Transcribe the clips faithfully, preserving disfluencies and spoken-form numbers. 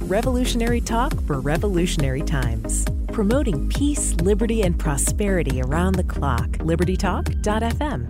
Revolutionary talk for revolutionary times. Promoting peace, liberty, and prosperity around the clock. liberty talk dot f m.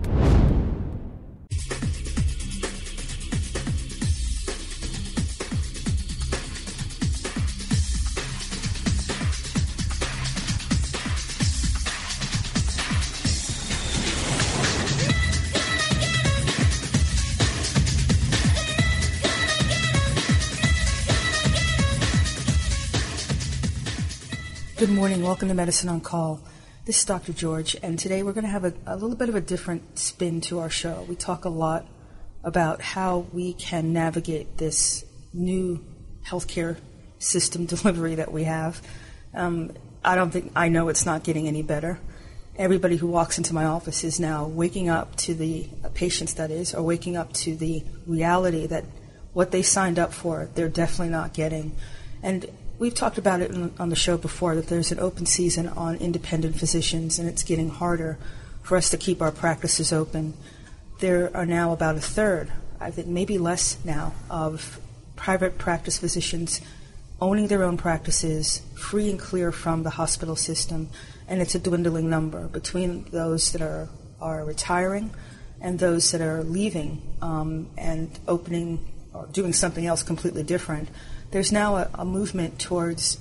Good morning. Welcome to Medicine on Call. This is Doctor George, and today we're going to have a, a little bit of a different spin to our show. We talk a lot about how we can navigate this new healthcare system delivery that we have. Um, I don't think, I know it's not getting any better. Everybody who walks into my office is now waking up to the uh, patients, that is, or waking up to the reality that what they signed up for, they're definitely not getting. And we've talked about it on the show before, that there's an open season on independent physicians, and it's getting harder for us to keep our practices open. There are now about a third, I think maybe less now, of private practice physicians owning their own practices, free and clear from the hospital system, and it's a dwindling number between those that are, are retiring and those that are leaving um, and opening or doing something else completely different. There's now a, a movement towards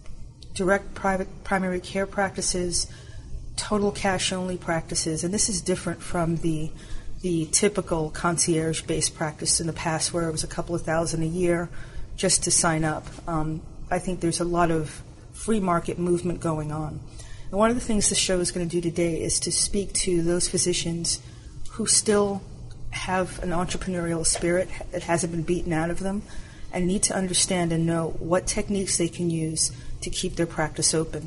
direct private primary care practices, total cash-only practices, and this is different from the the typical concierge-based practice in the past where it was a couple of thousand a year just to sign up. Um, I think there's a lot of free market movement going on. And one of the things the show is going to do today is to speak to those physicians who still have an entrepreneurial spirit that hasn't been beaten out of them, and need to understand and know what techniques they can use to keep their practice open.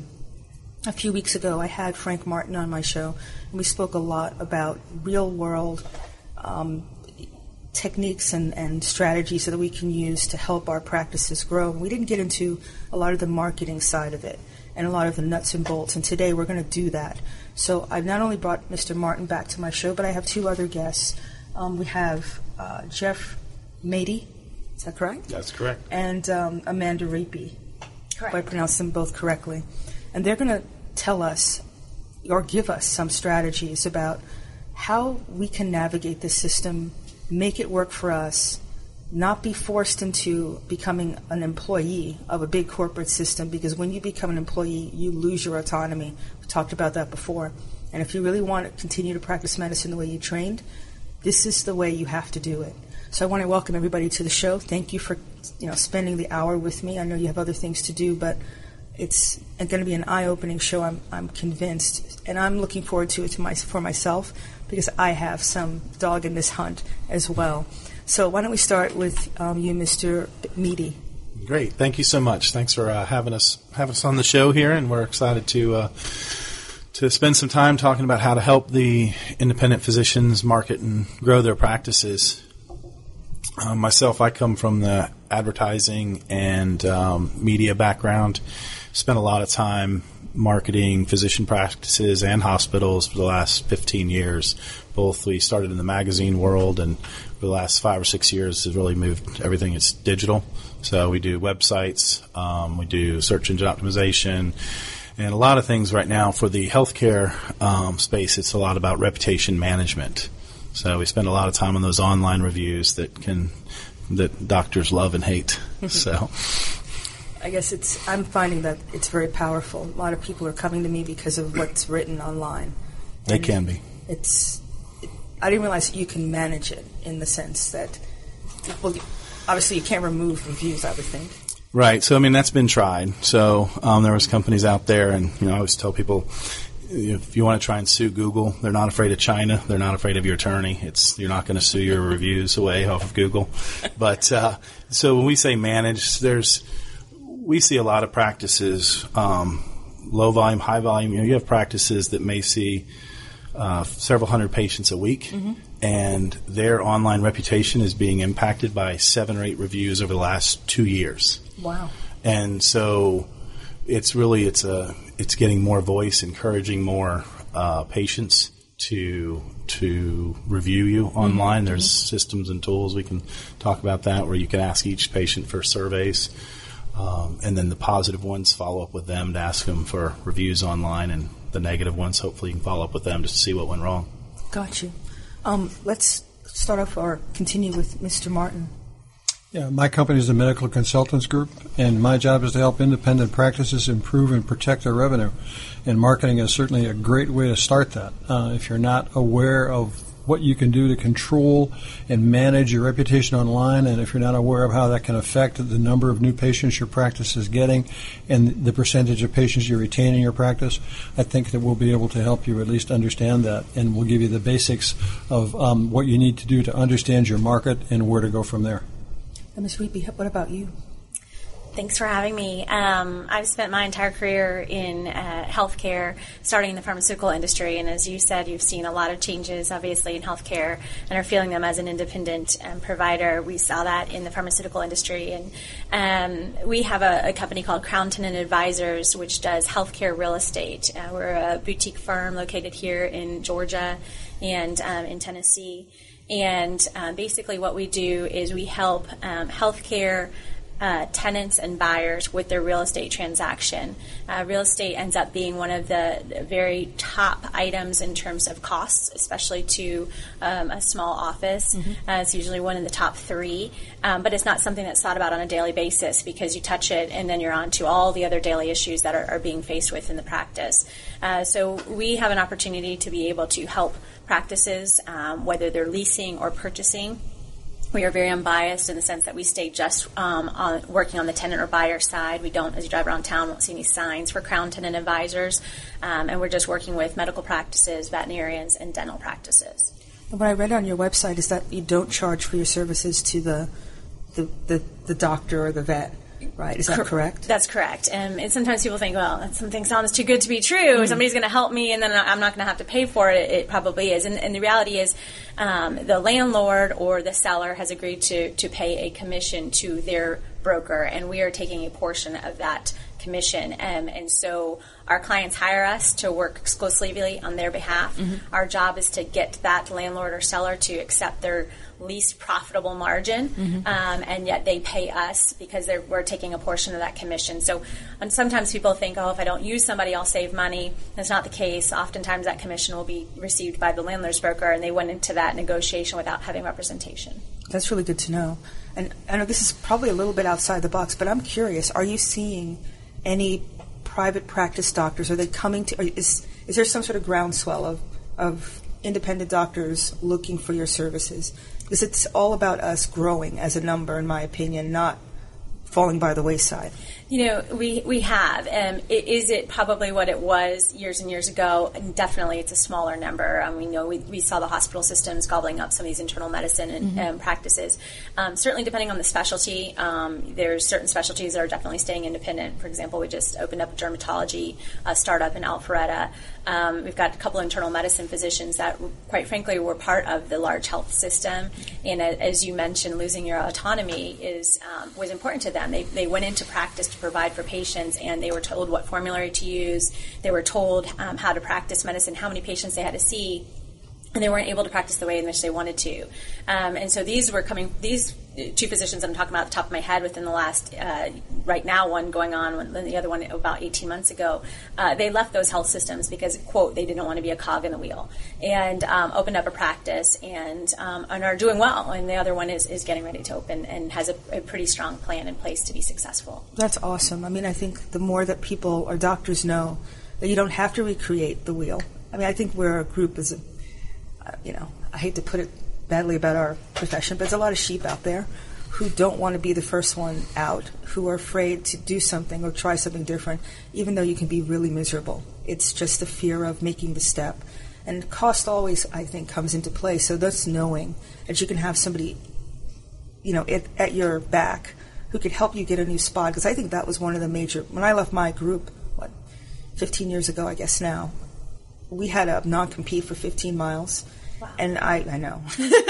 A few weeks ago, I had Frank Martin on my show, and we spoke a lot about real-world um, techniques and, and strategies that we can use to help our practices grow. We didn't get into a lot of the marketing side of it and a lot of the nuts and bolts, and today we're going to do that. So I've not only brought Mister Martin back to my show, but I have two other guests. Um, we have uh, Jeff Mady. Is that correct? That's correct. And um, Amanda Reapy. Correct. If I pronounce them both correctly. And they're going to tell us or give us some strategies about how we can navigate the system, make it work for us, not be forced into becoming an employee of a big corporate system, because when you become an employee, you lose your autonomy. We talked about that before. And if you really want to continue to practice medicine the way you trained, this is the way you have to do it. So I want to welcome everybody to the show. Thank you for, you know, spending the hour with me. I know you have other things to do, but it's going to be an eye-opening show, I'm, I'm convinced. And I'm looking forward to it to my, for myself, because I have some dog in this hunt as well. So why don't we start with um, you, Mister Mady. Great. Thank you so much. Thanks for uh, having us having us on the show here, and we're excited to uh, to spend some time talking about how to help the independent physicians market and grow their practices. Um, myself, I come from the advertising and um, media background. Spent a lot of time marketing physician practices and hospitals for the last fifteen years. Both we started in the magazine world, and for the last five or six years has really moved everything. It's digital. So we do websites, um, we do search engine optimization, and a lot of things right now for the healthcare um, space. It's a lot about reputation management. So we spend a lot of time on those online reviews that can that doctors love and hate. So I guess it's I'm finding that it's very powerful. A lot of people are coming to me because of what's written online. They can be. It's it, I didn't realize that you can manage it in the sense that, well, obviously you can't remove reviews, I would think. Right. So I mean that's been tried. So um, there was companies out there, and you know I always tell people, if you want to try and sue Google, they're not afraid of China. They're not afraid of your attorney. It's you're not going to sue your reviews away off of Google. But uh, so when we say manage, there's we see a lot of practices, um, low volume, high volume. You know, you have practices that may see uh, several hundred patients a week, mm-hmm. and their online reputation is being impacted by seven or eight reviews over the last two years. Wow! And so it's really it's a it's getting more voice, encouraging more uh, patients to to review you online. Mm-hmm. There's systems and tools we can talk about that where you can ask each patient for surveys. Um, and then the positive ones, follow up with them to ask them for reviews online, and the negative ones, hopefully you can follow up with them just to see what went wrong. Got you. Um, let's start off or continue with Mister Martin. Yeah, my company is the Medical Consultants Group, and my job is to help independent practices improve and protect their revenue. And marketing is certainly a great way to start that. Uh, if you're not aware of what you can do to control and manage your reputation online, and if you're not aware of how that can affect the number of new patients your practice is getting and the percentage of patients you retain in your practice, I think that we'll be able to help you at least understand that, and we'll give you the basics of um, what you need to do to understand your market and where to go from there. And Miz Reeby, what about you? Thanks for having me. Um, I've spent my entire career in uh, healthcare, starting in the pharmaceutical industry, and as you said, you've seen a lot of changes, obviously, in healthcare and are feeling them as an independent um, provider. We saw that in the pharmaceutical industry, and um, we have a, a company called Crown Tennant Advisors, which does healthcare real estate. Uh, we're a boutique firm located here in Georgia and um, in Tennessee, and uh, basically what we do is we help um, healthcare Uh, tenants and buyers with their real estate transaction. Uh, real estate ends up being one of the very top items in terms of costs, especially to um, a small office. Mm-hmm. Uh, it's usually one of the top three, um, but it's not something that's thought about on a daily basis because you touch it and then you're on to all the other daily issues that are, are being faced with in the practice. Uh, so we have an opportunity to be able to help practices, um, whether they're leasing or purchasing. We are very unbiased in the sense that we stay just um, on working on the tenant or buyer side. We don't, as you drive around town, won't see any signs for Crown Tennant Advisors, um, and we're just working with medical practices, veterinarians, and dental practices. And what I read on your website is that you don't charge for your services to the the, the, the doctor or the vet. Right, is that correct? That's correct. Um, and sometimes people think, well, something sounds too good to be true. Mm. Somebody's going to help me, and then I'm not going to have to pay for it. It probably is. And, and the reality is um, the landlord or the seller has agreed to, to pay a commission to their broker, and we are taking a portion of that commission. Um, and so our clients hire us to work exclusively on their behalf. Mm-hmm. Our job is to get that landlord or seller to accept their least profitable margin, mm-hmm. um, and yet they pay us because they're, we're taking a portion of that commission. So and sometimes people think, oh, if I don't use somebody, I'll save money. That's not the case. Oftentimes that commission will be received by the landlord's broker, and they went into that negotiation without having representation. That's really good to know. And I know this is probably a little bit outside the box, but I'm curious, are you seeing any private practice doctors? Are they coming to, is, is there some sort of groundswell of, of independent doctors looking for your services? Because it's all about us growing as a number, in my opinion, not falling by the wayside. You know, we we have. Um, is it probably what it was years and years ago? Definitely, it's a smaller number. Um, we know we, we saw the hospital systems gobbling up some of these internal medicine and, mm-hmm. um, practices. Um, certainly, depending on the specialty, um, there's certain specialties that are definitely staying independent. For example, we just opened up a dermatology uh, startup in Alpharetta. Um, we've got a couple of internal medicine physicians that, quite frankly, were part of the large health system. And uh, as you mentioned, losing your autonomy is um, was important to them. They they went into practice to provide for patients, and they were told what formulary to use. They were told um, how to practice medicine, how many patients they had to see, and they weren't able to practice the way in which they wanted to. Um, and so these were coming, these two physicians I'm talking about at the top of my head within the last, uh, right now one going on, the other one about eighteen months ago, uh, they left those health systems because, quote, they didn't want to be a cog in the wheel, and um, opened up a practice and um, and are doing well. And the other one is, is getting ready to open and has a, a pretty strong plan in place to be successful. That's awesome. I mean, I think the more that people or doctors know that you don't have to recreate the wheel. I mean, I think we're a group as a, you know, I hate to put it badly about our profession, but there's a lot of sheep out there who don't want to be the first one out, who are afraid to do something or try something different, even though you can be really miserable. It's just the fear of making the step. And cost always, I think, comes into play. So that's knowing that you can have somebody, you know, at, at your back who could help you get a new spot. Because I think that was one of the major, when I left my group, what, fifteen years ago, I guess now, we had a non-compete for fifteen miles. Wow. And I, I know.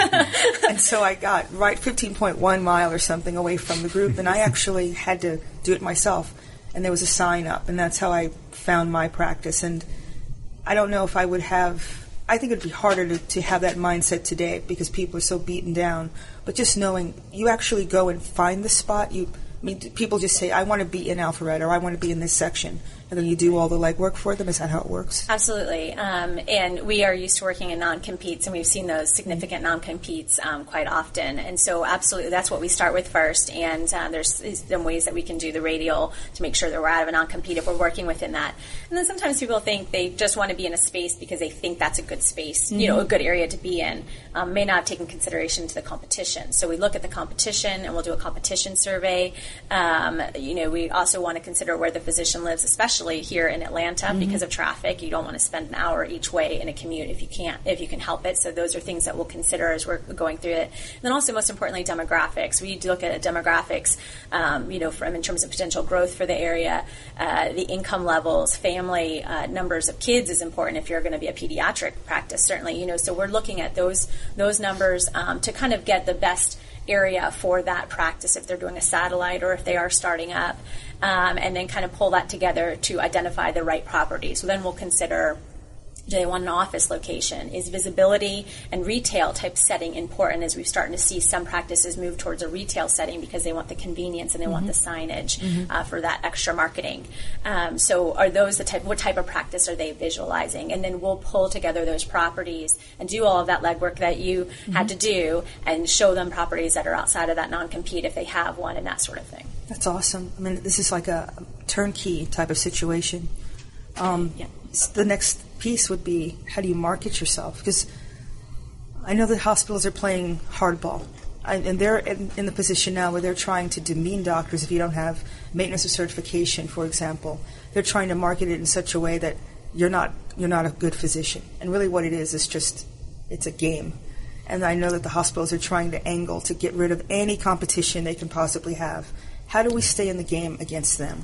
And so I got right fifteen point one mile or something away from the group, and I actually had to do it myself. And there was a sign up, and that's how I found my practice. And I don't know if I would have, I think it would be harder to, to have that mindset today because people are so beaten down. But just knowing you actually go and find the spot, you I mean, do people just say, I want to be in Alpharetta, or I want to be in this section, and then you do all the legwork for them? Is that how it works? Absolutely. Um, and we are used to working in non-competes, and we've seen those significant non-competes um, quite often. And so absolutely, that's what we start with first. And uh, there's some ways that we can do the radial to make sure that we're out of a non-compete if we're working within that. And then sometimes people think they just want to be in a space because they think that's a good space, mm-hmm. you know, a good area to be in. Um, may not have taken consideration to the competition. So we look at the competition, and we'll do a competition survey. Um, you know, we also want to consider where the physician lives, especially here in Atlanta, mm-hmm. because of traffic. You don't want to spend an hour each way in a commute if you can't, if you can help it. So those are things that we'll consider as we're going through it. And then also, most importantly, demographics. We look at demographics, um, you know, from in terms of potential growth for the area, uh, the income levels, family uh, numbers of kids is important if you're going to be a pediatric practice, certainly. You know, so we're looking at those those numbers um, to kind of get the best area for that practice if they're doing a satellite or if they are starting up, um, and then kind of pull that together to identify the right property. So then we'll consider, do they want an office location? Is visibility and retail type setting important, as we're starting to see some practices move towards a retail setting because they want the convenience and they mm-hmm. want the signage mm-hmm. uh, for that extra marketing. Um, so are those the type, what type of practice are they visualizing? And then we'll pull together those properties and do all of that legwork that you mm-hmm. had to do and show them properties that are outside of that non-compete if they have one and that sort of thing. That's awesome. I mean, this is like a turnkey type of situation. Um, yeah. The next piece would be, how do you market yourself? Because I know that hospitals are playing hardball, I, and they're in, in the position now where they're trying to demean doctors if you don't have maintenance or certification, for example. They're trying to market it in such a way that you're not you're not a good physician. And really what it is is just, it's a game. And I know that the hospitals are trying to angle to get rid of any competition they can possibly have. How do we stay in the game against them?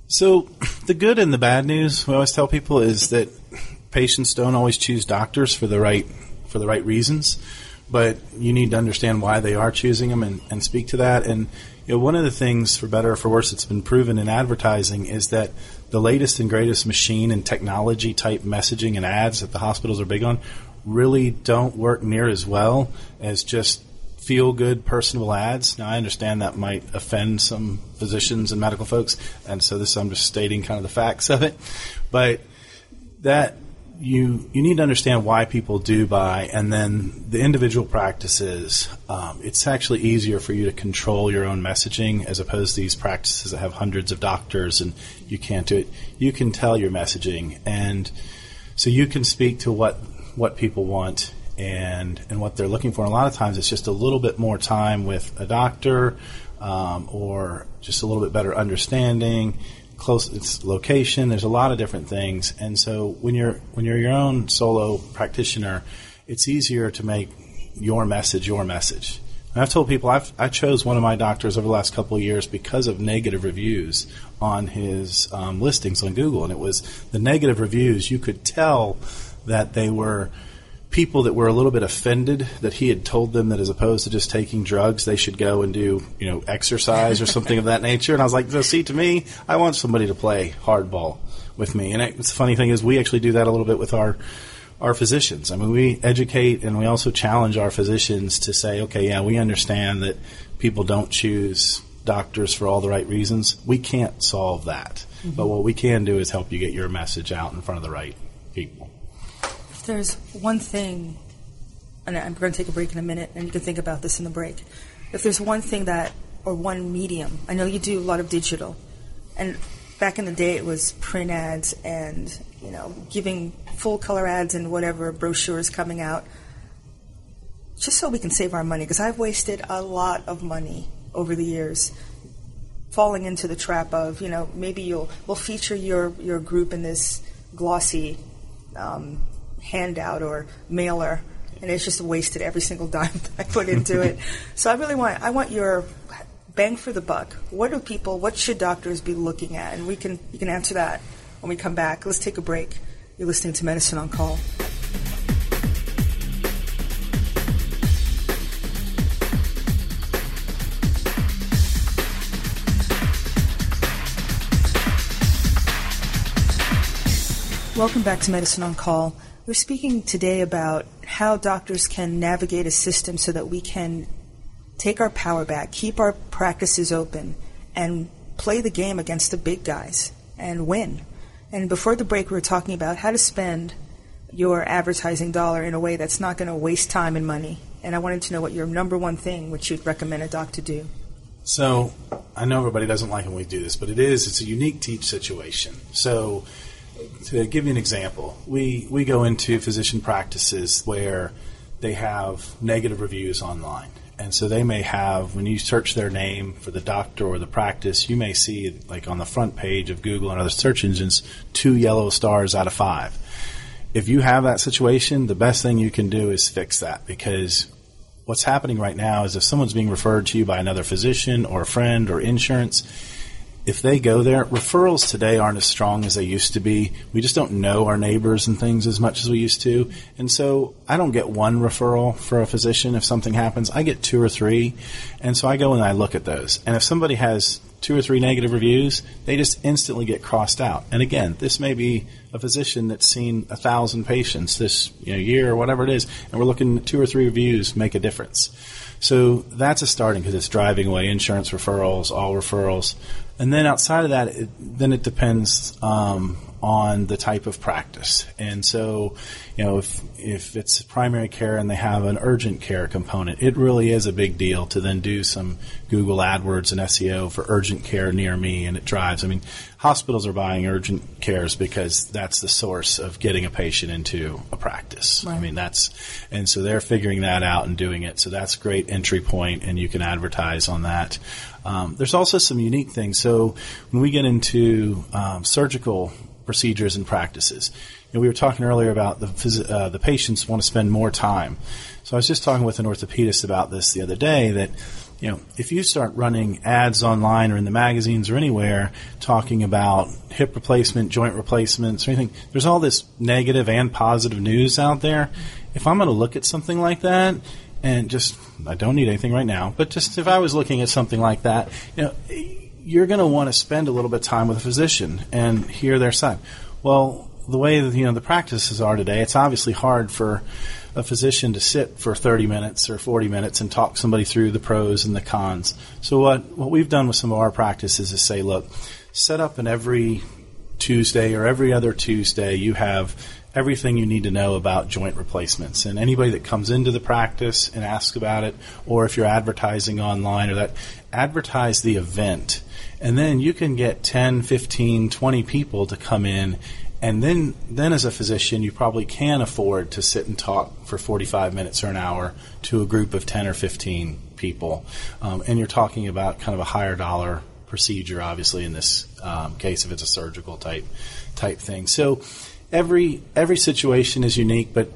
So the good and the bad news, we always tell people, is that patients don't always choose doctors for the right for the right reasons, but you need to understand why they are choosing them and, and speak to that. And you know, one of the things, for better or for worse, that's been proven in advertising is that the latest and greatest machine and technology type messaging and ads that the hospitals are big on really don't work near as well as just feel-good, personable ads. Now, I understand that might offend some physicians and medical folks, and so this I'm just stating kind of the facts of it. But that you you need to understand why people do buy, and then the individual practices. Um, it's actually easier for you to control your own messaging as opposed to these practices that have hundreds of doctors and you can't do it. You can tell your messaging, and so you can speak to what what people want and and what they're looking for. And a lot of times it's just a little bit more time with a doctor, um, or just a little bit better understanding, close its location. There's a lot of different things. And so when you're when you're your own solo practitioner, it's easier to make your message your message. And I've told people I've, I chose one of my doctors over the last couple of years because of negative reviews on his um, listings on Google. And it was the negative reviews. You could tell that they were people that were a little bit offended that he had told them that as opposed to just taking drugs, they should go and do, you know, exercise or something of that nature. And I was like, so see, to me, I want somebody to play hardball with me. And it's the funny thing is we actually do that a little bit with our our physicians. I mean, we educate and we also challenge our physicians to say, okay, yeah, we understand that people don't choose doctors for all the right reasons. We can't solve that. Mm-hmm. But what we can do is help you get your message out in front of the right people. There's one thing, and I'm going to take a break in a minute, and you can think about this in the break. If there's one thing that, or one medium, I know you do a lot of digital, and back in the day it was print ads and, you know, giving full color ads and whatever brochures coming out, just so we can save our money, because I've wasted a lot of money over the years falling into the trap of, you know, maybe you'll we'll feature your, your group in this glossy um, handout or mailer, and it's just wasted every single dime that I put into it. So I really want I want your bang for the buck. What do people, what should doctors be looking at? And we can you can answer that when we come back. Let's take a break. You're listening to Medicine on Call. Welcome back to Medicine on Call. We're speaking today about how doctors can navigate a system so that we can take our power back, keep our practices open, and play the game against the big guys and win. And before the break, we were talking about how to spend your advertising dollar in a way that's not going to waste time and money. And I wanted to know what your number one thing which you'd recommend a doctor do. So I know everybody doesn't like when we do this, but it is, it's a unique teach situation. So to give you an example, we, we go into physician practices where they have negative reviews online. And so they may have, when you search their name for the doctor or the practice, you may see, like on the front page of Google and other search engines, two yellow stars out of five. If you have that situation, the best thing you can do is fix that, because what's happening right now is if someone's being referred to you by another physician or a friend or insurance, if they go there, referrals today aren't as strong as they used to be. We just don't know our neighbors and things as much as we used to. And so I don't get one referral for a physician if something happens. I get two or three. And so I go and I look at those. And if somebody has two or three negative reviews, they just instantly get crossed out. And again, this may be a physician that's seen a thousand patients this you know, year or whatever it is, and we're looking at two or three reviews make a difference. So that's a starting, because it's driving away insurance referrals, all referrals. And then outside of that, it, then it depends um, on the type of practice. And so, you know, if if it's primary care and they have an urgent care component, it really is a big deal to then do some Google AdWords and S E O for urgent care near me, and it drives. I mean, hospitals are buying urgent cares because that's the source of getting a patient into a practice. Right. I mean, that's, and so they're figuring that out and doing it. So that's a great entry point, and you can advertise on that. Um, there's also some unique things. So when we get into um, surgical procedures and practices, you know, we were talking earlier about the phys- uh, the patients want to spend more time. So I was just talking with an orthopedist about this the other day, that you know, if you start running ads online or in the magazines or anywhere talking about hip replacement, joint replacements, or anything, there's all this negative and positive news out there. If I'm going to look at something like that, and just, I don't need anything right now, but just if I was looking at something like that, you know, you're going to want to spend a little bit of time with a physician and hear their side. Well, the way that, you know, the practices are today, it's obviously hard for a physician to sit for thirty minutes or forty minutes and talk somebody through the pros and the cons. So what, what we've done with some of our practices is say, look, set up an every Tuesday or every other Tuesday, you have everything you need to know about joint replacements. And anybody that comes into the practice and asks about it, or if you're advertising online or that, advertise the event. And then you can get ten, fifteen, twenty people to come in. And then, then as a physician, you probably can afford to sit and talk for forty-five minutes or an hour to a group of ten or fifteen people. Um, and you're talking about kind of a higher dollar procedure, obviously, in this um, case, if it's a surgical type type thing. So every every situation is unique, but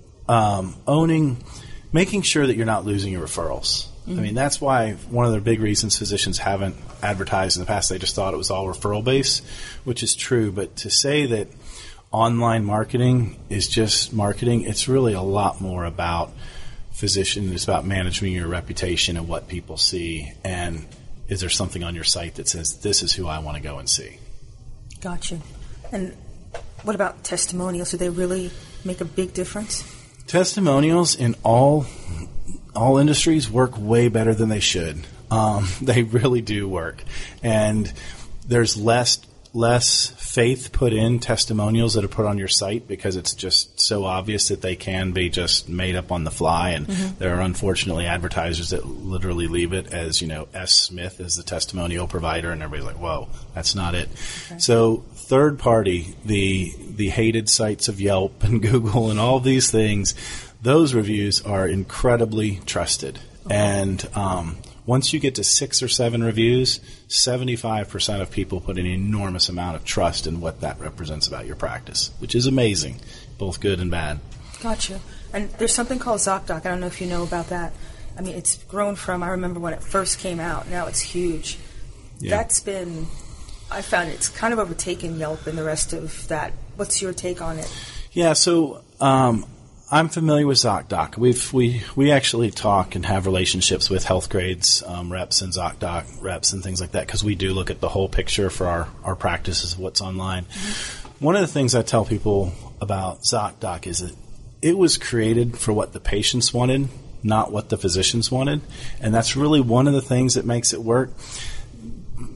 um, owning, making sure that you're not losing your referrals. Mm-hmm. I mean, that's why one of the big reasons physicians haven't advertised in the past, they just thought it was all referral-based, which is true. But to say that online marketing is just marketing, it's really a lot more about physician. It's about managing your reputation and what people see. And is there something on your site that says, this is who I want to go and see? Gotcha. And what about testimonials? Do they really make a big difference? Testimonials in all all industries work way better than they should. Um, they really do work. And there's less less faith put in testimonials that are put on your site because it's just so obvious that they can be just made up on the fly. And mm-hmm. there are unfortunately advertisers that literally leave it as, you know, S. Smith is the testimonial provider, and everybody's like, whoa, that's not it. Okay. So third party, the the hated sites of Yelp and Google and all these things, those reviews are incredibly trusted. Okay. And um, once you get to six or seven reviews, seventy-five percent of people put an enormous amount of trust in what that represents about your practice, which is amazing, both good and bad. Gotcha. And there's something called ZocDoc. I don't know if you know about that. I mean, it's grown from, I remember when it first came out. Now it's huge. Yeah. That's been, I found it's kind of overtaken Yelp and the rest of that. What's your take on it? Yeah, so um, I'm familiar with ZocDoc. We've we we actually talk and have relationships with Healthgrades um, reps and ZocDoc reps and things like that, because we do look at the whole picture for our, our practices of what's online. Mm-hmm. One of the things I tell people about ZocDoc is that it was created for what the patients wanted, not what the physicians wanted, and that's really one of the things that makes it work.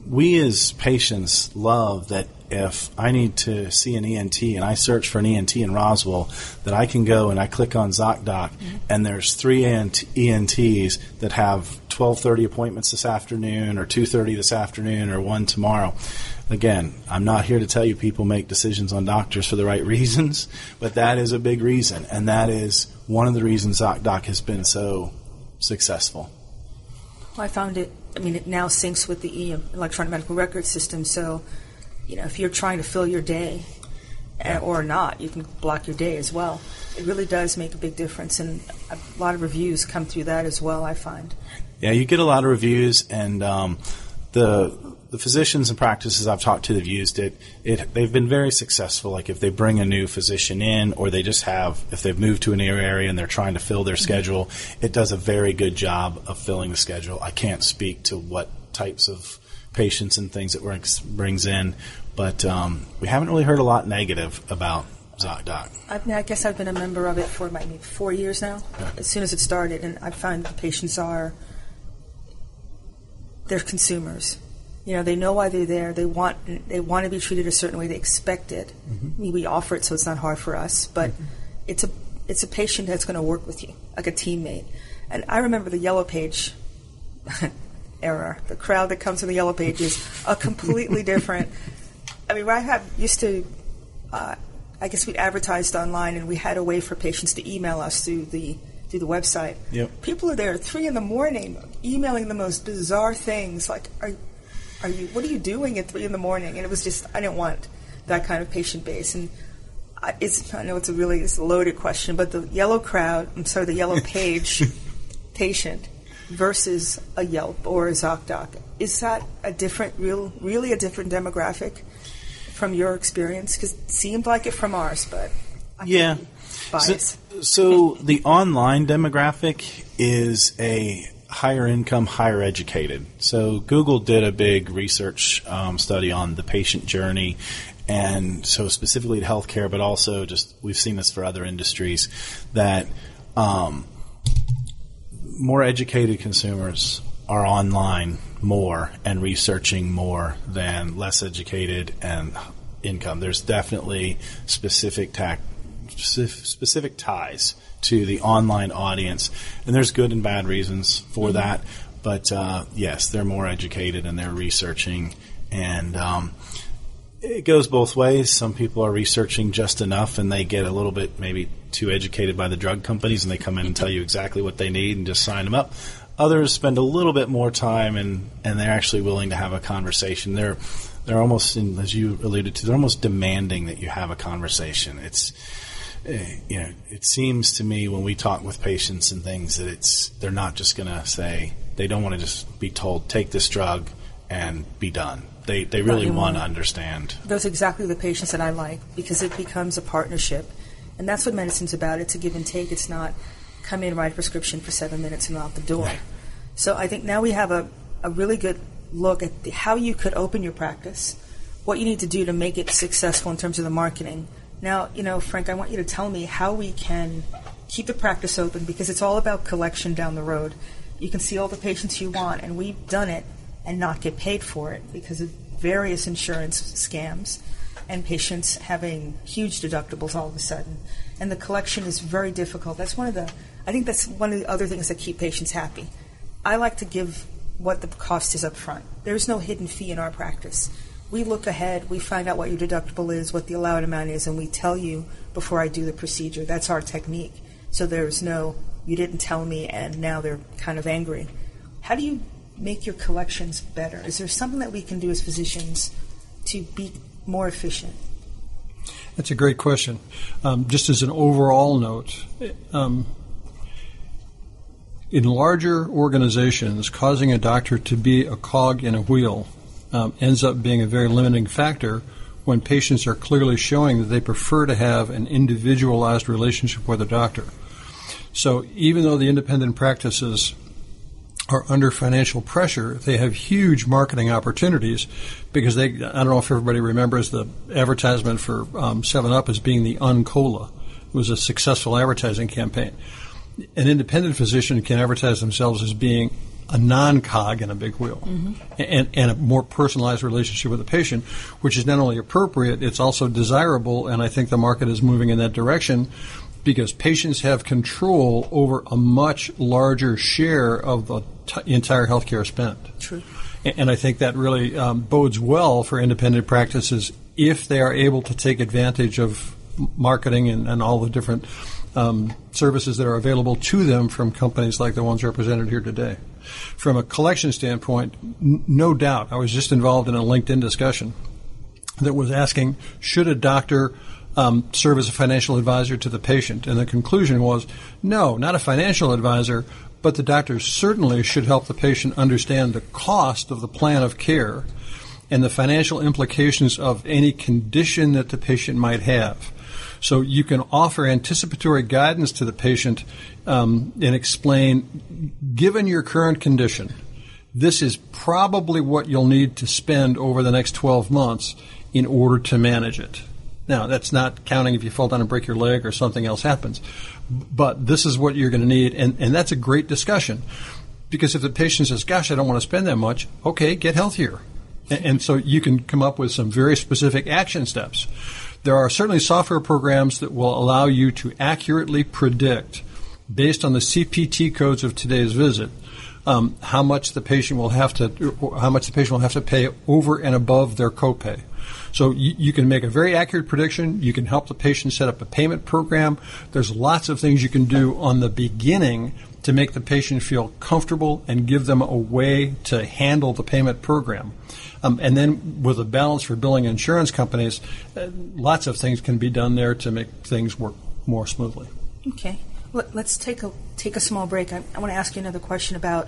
we as patients love that if I need to see an E N T and I search for an E N T in Roswell, that I can go and I click on ZocDoc, mm-hmm. and there's three E N Ts that have twelve thirty appointments this afternoon or two thirty this afternoon or one tomorrow. Again, I'm not here to tell you people make decisions on doctors for the right reasons, but that is a big reason, and that is one of the reasons ZocDoc has been so successful. Well, I found it, I mean, it now syncs with the E M, electronic medical record system, so, you know, if you're trying to fill your day, yeah. or not, you can block your day as well. It really does make a big difference, and a lot of reviews come through that as well, I find. Yeah, you get a lot of reviews, and um, the the physicians and practices I've talked to that have used it, it, they've been very successful. Like if they bring a new physician in, or they just have, if they've moved to a new area and they're trying to fill their mm-hmm. schedule, it does a very good job of filling the schedule. I can't speak to what types of patients and things it brings, brings in, but um, we haven't really heard a lot negative about ZocDoc. I, I guess I've been a member of it for maybe four years now, yeah. as soon as it started, and I find the patients are, they're consumers. You know, they know why they're there. They want they want to be treated a certain way. They expect it. Mm-hmm. We, we offer it, so it's not hard for us. But mm-hmm. it's a it's a patient that's going to work with you, like a teammate. And I remember the Yellow Page era. The crowd that comes to the Yellow Page is a completely different. I mean, I have used to. Uh, I guess we advertised online, and we had a way for patients to email us through the through the website. Yep. People are there at three in the morning, emailing the most bizarre things, like, "Are are you? What are you doing at three in the morning?" And it was just, I didn't want that kind of patient base. And I, it's I know it's a really it's a loaded question, but the Yellow crowd, I'm sorry, the Yellow Page patient versus a Yelp or a ZocDoc, is that a different, real, really a different demographic from your experience? Because it seemed like it from ours, but I yeah. bias. So, so the online demographic is a higher income, higher educated. So Google did a big research um, study on the patient journey, and so specifically to healthcare, but also just we've seen this for other industries, that um, more educated consumers are online more and researching more than less educated and income. There's definitely specific tac- specific ties to the online audience, and there's good and bad reasons for mm-hmm. that. But uh, yes, they're more educated and they're researching, and um, it goes both ways. Some people are researching just enough, and they get a little bit maybe too educated by the drug companies, and they come in and tell you exactly what they need and just sign them up. Others spend a little bit more time, and, and they're actually willing to have a conversation. They're they're almost, in, as you alluded to, they're almost demanding that you have a conversation. It's uh, you know, it seems to me when we talk with patients and things that it's they're not just going to say, they don't want to just be told take this drug and be done. They they really want to understand. Those are exactly the patients that I like, because it becomes a partnership, and that's what medicine's about. It's a give and take. It's not come in, write a prescription for seven minutes and out the door. Right. So I think now we have a, a really good look at the, how you could open your practice, what you need to do to make it successful in terms of the marketing. Now, you know, Frank, I want you to tell me how we can keep the practice open, because it's all about collection down the road. You can see all the patients you want, and we've done it and not get paid for it because of various insurance scams and patients having huge deductibles all of a sudden. And the collection is very difficult. That's one of the, I think that's one of the other things that keep patients happy. I like to give what the cost is up front. There's no hidden fee in our practice. We look ahead, we find out what your deductible is, what the allowed amount is, and we tell you before I do the procedure. That's our technique. So there's no, you didn't tell me, and now they're kind of angry. How do you make your collections better? Is there something that we can do as physicians to be more efficient? That's a great question. Um, just as an overall note, um, in larger organizations, causing a doctor to be a cog in a wheel um, ends up being a very limiting factor when patients are clearly showing that they prefer to have an individualized relationship with a doctor. So even though the independent practices are under financial pressure, they have huge marketing opportunities, because they, I don't know if everybody remembers the advertisement for um, seven up as being the Uncola. It was a successful advertising campaign. An independent physician can advertise themselves as being a non-cog in a big wheel, mm-hmm. and, and a more personalized relationship with the patient, which is not only appropriate, it's also desirable, and I think the market is moving in that direction because patients have control over a much larger share of the t- entire healthcare spend. True. And, and I think that really um, bodes well for independent practices if they are able to take advantage of marketing and, and all the different Um, services that are available to them from companies like the ones represented here today. From a collection standpoint, n- no doubt, I was just involved in a LinkedIn discussion that was asking, should a doctor um, serve as a financial advisor to the patient? And the conclusion was, no, not a financial advisor, but the doctor certainly should help the patient understand the cost of the plan of care and the financial implications of any condition that the patient might have. So you can offer anticipatory guidance to the patient um, and explain, given your current condition, this is probably what you'll need to spend over the next twelve months in order to manage it. Now, that's not counting if you fall down and break your leg or something else happens. But this is what you're going to need, and, and that's a great discussion. Because if the patient says, gosh, I don't want to spend that much, okay, get healthier. And, and so you can come up with some very specific action steps. There are certainly software programs that will allow you to accurately predict, based on the C P T codes of today's visit, um, how much the patient will have to how much the patient will have to pay over and above their copay. So you, you can make a very accurate prediction. You can help the patient set up a payment program. There's lots of things you can do on the beginning to make the patient feel comfortable and give them a way to handle the payment program. Um, and then with a balance for billing insurance companies, uh, lots of things can be done there to make things work more smoothly. Okay. Let, let's take a take a small break. I, I want to ask you another question about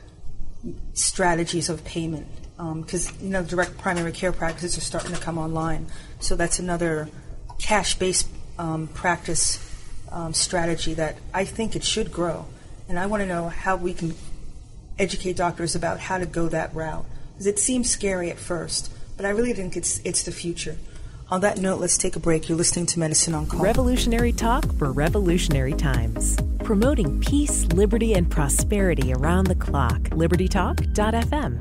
strategies of payment because, um, you know, direct primary care practices are starting to come online. So that's another cash-based um, practice um, strategy that I think it should grow. And I want to know how we can educate doctors about how to go that route. Because it seems scary at first, but I really think it's it's the future. On that note, let's take a break. You're listening to Medicine on Call. Revolutionary talk for revolutionary times. Promoting peace, liberty, and prosperity around the clock. liberty talk dot f m.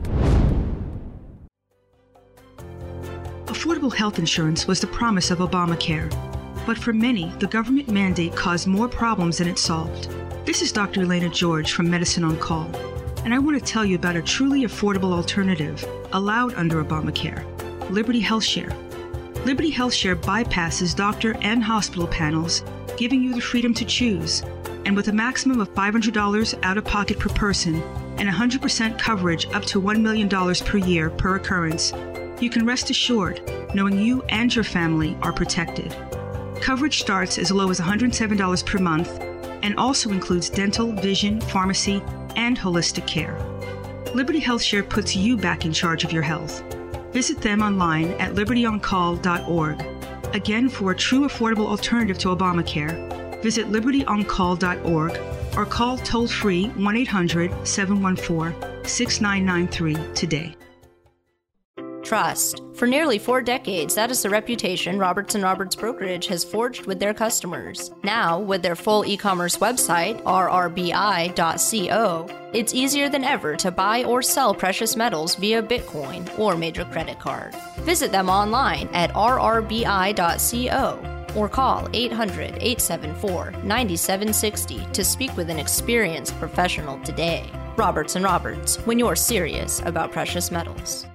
Affordable health insurance was the promise of Obamacare. But for many, the government mandate caused more problems than it solved. This is Doctor Elena George from Medicine on Call. And I want to tell you about a truly affordable alternative allowed under Obamacare, Liberty HealthShare. Liberty HealthShare bypasses doctor and hospital panels, giving you the freedom to choose. And with a maximum of five hundred dollars out-of-pocket per person and one hundred percent coverage up to one million dollars per year per occurrence, you can rest assured knowing you and your family are protected. Coverage starts as low as one hundred seven dollars per month and also includes dental, vision, pharmacy, and holistic care. Liberty HealthShare puts you back in charge of your health. Visit them online at liberty on call dot org. Again, for a true affordable alternative to Obamacare, visit liberty on call dot org or call toll-free one eight hundred seven one four six nine nine three today. Trust. For nearly four decades, that is the reputation Roberts and Roberts Brokerage has forged with their customers. Now, with their full e-commerce website, r r b i dot co, it's easier than ever to buy or sell precious metals via Bitcoin or major credit card. Visit them online at r r b i dot co or call eight hundred eight seven four nine seven six zero to speak with an experienced professional today. Roberts and Roberts, when you're serious about precious metals.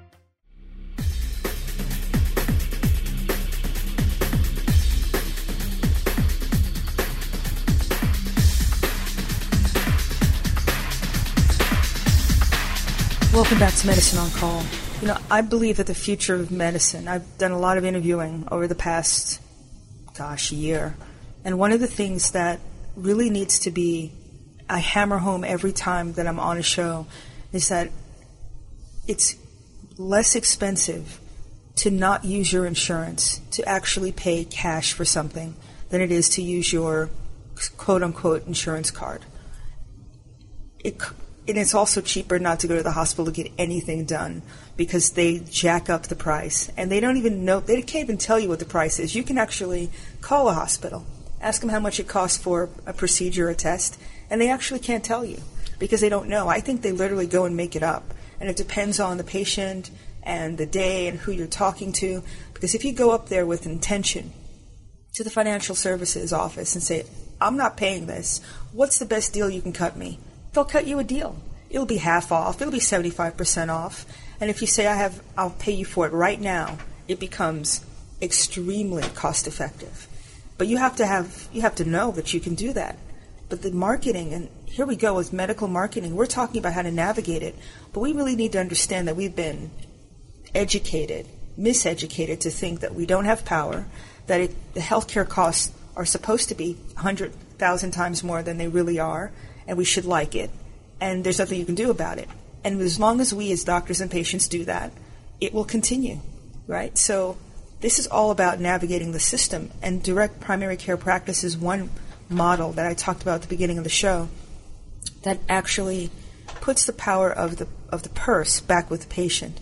Welcome back to Medicine on Call. You know, I believe that the future of medicine, I've done a lot of interviewing over the past, gosh, year. And one of the things that really needs to be, I hammer home every time that I'm on a show, is that it's less expensive to not use your insurance, to actually pay cash for something, than it is to use your quote-unquote insurance card. It And it's also cheaper not to go to the hospital to get anything done because they jack up the price. And they don't even know, they can't even tell you what the price is. You can actually call a hospital, ask them how much it costs for a procedure or a test, and they actually can't tell you. because they don't know. I think they literally go and make it up. And it depends on the patient and the day and who you're talking to. Because if you go up there with intention to the financial services office and say, I'm not paying this, what's the best deal you can cut me? They'll cut you a deal. It'll be half off. It'll be seventy-five percent off. And if you say, I have, I'll pay you for it right now, it becomes extremely cost effective. But you have to have, you have to know that you can do that. But the marketing, and here we go with medical marketing, we're talking about how to navigate it, but we really need to understand that we've been educated, miseducated to think that we don't have power, that it, the healthcare costs are supposed to be one hundred thousand times more than they really are, and we should like it, and there's nothing you can do about it. And as long as we as doctors and patients do that, it will continue, right? So this is all about navigating the system, and direct primary care practice is one model that I talked about at the beginning of the show that actually puts the power of the of the purse back with the patient.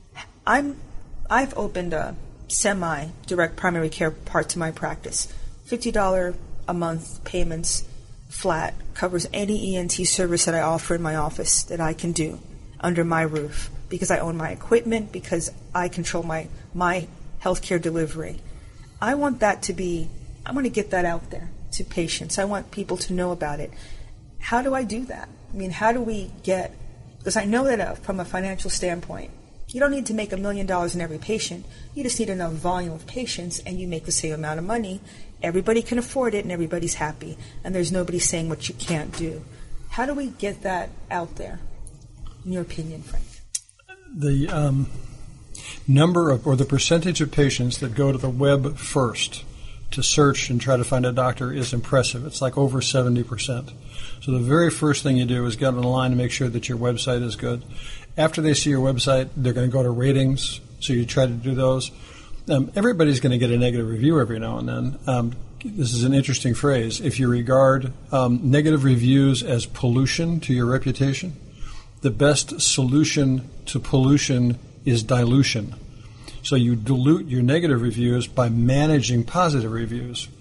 I'm I've opened a semi-direct primary care part to my practice. fifty dollars a month payments flat covers any E N T service that I offer in my office that I can do under my roof because I own my equipment, because I control my my healthcare delivery. I want that to be, I want to get that out there to patients. I want people to know about it. How do I do that? I mean, how do we get, because I know that uh, from a financial standpoint, you don't need to make a million dollars in every patient. You just need enough volume of patients, and you make the same amount of money. Everybody can afford it, and everybody's happy, and there's nobody saying what you can't do. How do we get that out there, in your opinion, Frank? The um, number of, or the percentage of patients that go to the web first to search and try to find a doctor is impressive. It's like over seventy percent. So the very first thing you do is get online to make sure that your website is good. After they see your website, they're going to go to ratings, so you try to do those. Um, everybody's going to get a negative review every now and then. Um, this is an interesting phrase. If you regard um, negative reviews as pollution to your reputation, the best solution to pollution is dilution. So you dilute your negative reviews by managing positive reviews.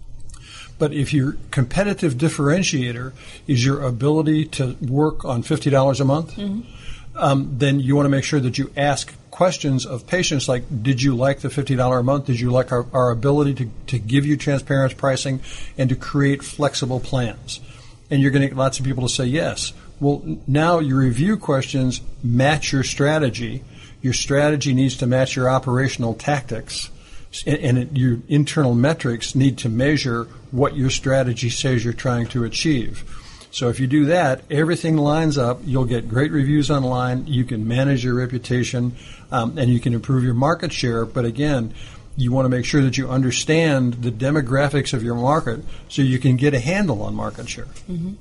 But if your competitive differentiator is your ability to work on fifty dollars a month, mm-hmm. um, then you want to make sure that you ask questions of patients like, did you like the fifty dollars a month? Did you like our, our ability to, to give you transparent pricing and to create flexible plans? And you're going to get lots of people to say yes. Well, now your review questions match your strategy. Your strategy needs to match your operational tactics, and, and it, your internal metrics need to measure what your strategy says you're trying to achieve. So if you do that, everything lines up. You'll get great reviews online. You can manage your reputation, um, and you can improve your market share. But again, you want to make sure that you understand the demographics of your market so you can get a handle on market share. Mm-hmm.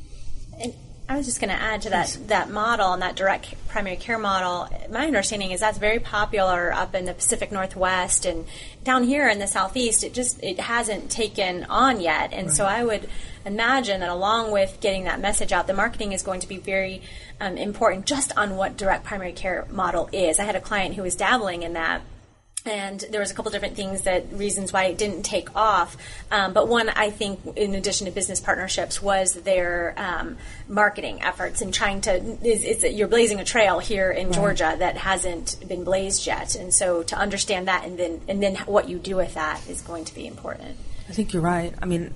And I was just going to add to that that model and that direct primary care model. My understanding is that's very popular up in the Pacific Northwest, and down here in the Southeast, it just it hasn't taken on yet. And right. So I would imagine that along with getting that message out, the marketing is going to be very um, important just on what direct primary care model is. I had a client who was dabbling in that. And there was a couple different things that reasons why it didn't take off. Um, but one, I think, in addition to business partnerships, was their um, marketing efforts and trying to. Is, it's, you're blazing a trail here in right. Georgia that hasn't been blazed yet, and so to understand that and then and then what you do with that is going to be important. I think you're right. I mean,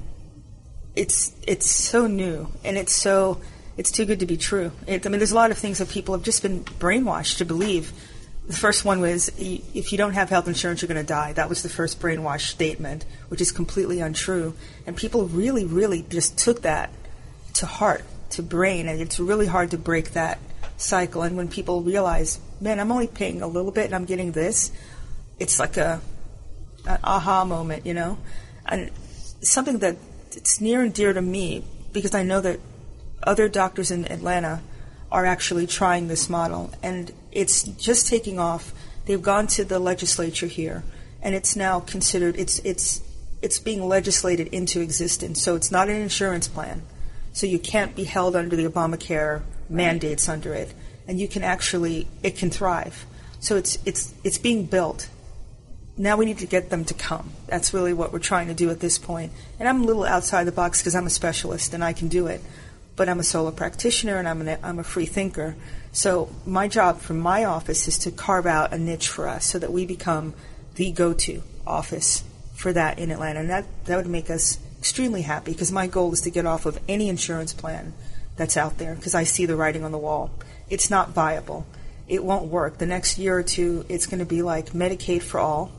it's it's so new and it's so it's too good to be true. It, I mean, there's a lot of things that people have just been brainwashed to believe. The first one was, if you don't have health insurance, you're going to die. That was the first brainwash statement, which is completely untrue. And people really, really just took that to heart, to brain, and it's really hard to break that cycle. And when people realize, man, I'm only paying a little bit and I'm getting this, it's like a an aha moment, you know? And something that it's near and dear to me, because I know that other doctors in Atlanta are actually trying this model, and it's just taking off. They've gone to the legislature here, and it's now considered, it's it's it's being legislated into existence. So it's not an insurance plan. So you can't be held under the Obamacare mandates under it, and you can actually, it can thrive. So it's it's it's being built. Now we need to get them to come. That's really what we're trying to do at this point. And I'm a little outside the box because I'm a specialist and I can do it. but I'm a solo practitioner and I'm, an, I'm a free thinker. So my job from my office is to carve out a niche for us so that we become the go-to office for that in Atlanta. And that, that would make us extremely happy, because my goal is to get off of any insurance plan that's out there, because I see the writing on the wall. It's not viable. It won't work. The next year or two, it's going to be like Medicaid for all.